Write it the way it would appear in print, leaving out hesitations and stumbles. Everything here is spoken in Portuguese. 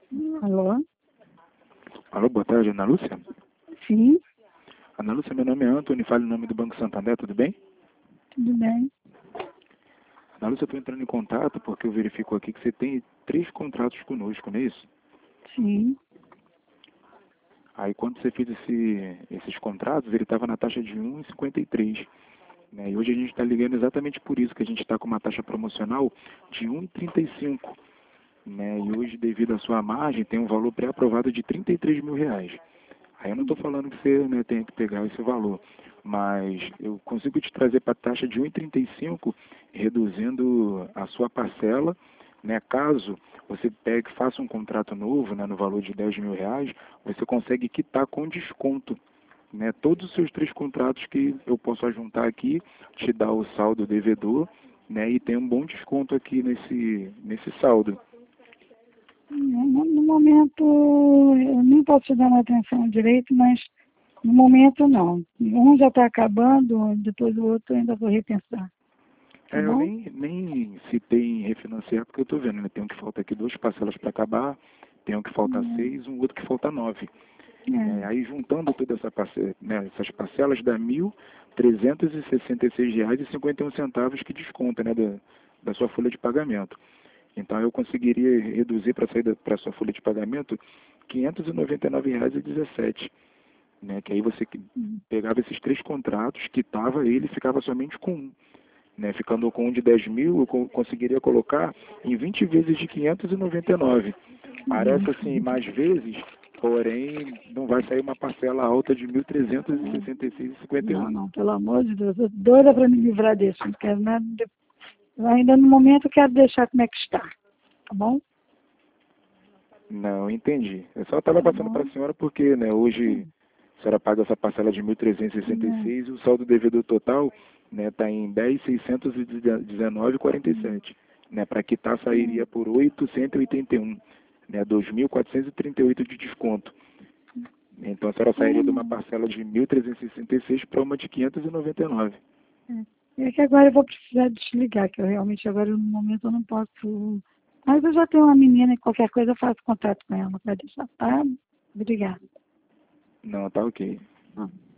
Alô? Alô, boa tarde, Ana Lúcia. Sim, Ana Lúcia, meu nome é Antônio, falo em nome do Banco Santander, tudo bem? tudo bem. Ana Lúcia, eu estou entrando em contato porque eu verifico aqui que você tem 3 contratos conosco, não é isso? Sim. Aí quando você fez esses contratos, ele estava na taxa de 1,53, né? E hoje a gente está ligando exatamente por isso, que a gente está com uma taxa promocional de 1,35, né? E hoje, devido à sua margem, tem um valor pré-aprovado de R$ 33.000. Aí eu não estou falando que você, né, tem que pegar esse valor, mas eu consigo te trazer para a taxa de 1,35, reduzindo a sua parcela, né? Caso você pegue, faça um contrato novo, né, no valor de R$ 10.000, você consegue quitar com desconto, né, todos os seus 3 contratos que eu posso juntar aqui, te dar o saldo devedor, né, e tem um bom desconto aqui nesse saldo. No momento, eu nem posso te dar uma atenção direito, mas no momento não. Um já está acabando, depois o outro eu ainda vou repensar. Tá Eu bom? nem citei em refinanciar, porque eu estou vendo, né? Tem um que falta aqui 2 parcelas para acabar, tem um que falta 6, um outro que falta 9. Né? É. Aí juntando toda né, essas parcelas dá R$ 1.366,51 que desconta, né, da sua folha de pagamento. Então eu conseguiria reduzir para sair para a sua folha de pagamento R$ 599,17. Né? Que aí você pegava esses 3 contratos, quitava ele e ficava somente com um. Né, ficando com um de 10.000, eu conseguiria colocar em 20 vezes de 599. Parece assim mais vezes, porém não vai sair uma parcela alta de Não, 1.366,51. não, pelo amor de Deus, eu tô doida para me livrar desse, não quero nada. Ainda no momento eu quero deixar como é que está, tá bom? Não, entendi. Eu só estava Tá passando para bom? a senhora porque, né, hoje a senhora paga essa parcela de 1.366 e o saldo devedor total, né, está em 10.619,47. Né, para quitar sairia por 881, né, 2.438 de desconto. Então a senhora sairia de uma parcela de 1.366 para uma de 599. É que agora eu vou precisar desligar, que eu realmente agora no momento eu não posso. Mas eu já tenho uma menina e qualquer coisa eu faço contato com ela, pode deixar, tá? Obrigada. Não, tá ok. Ah.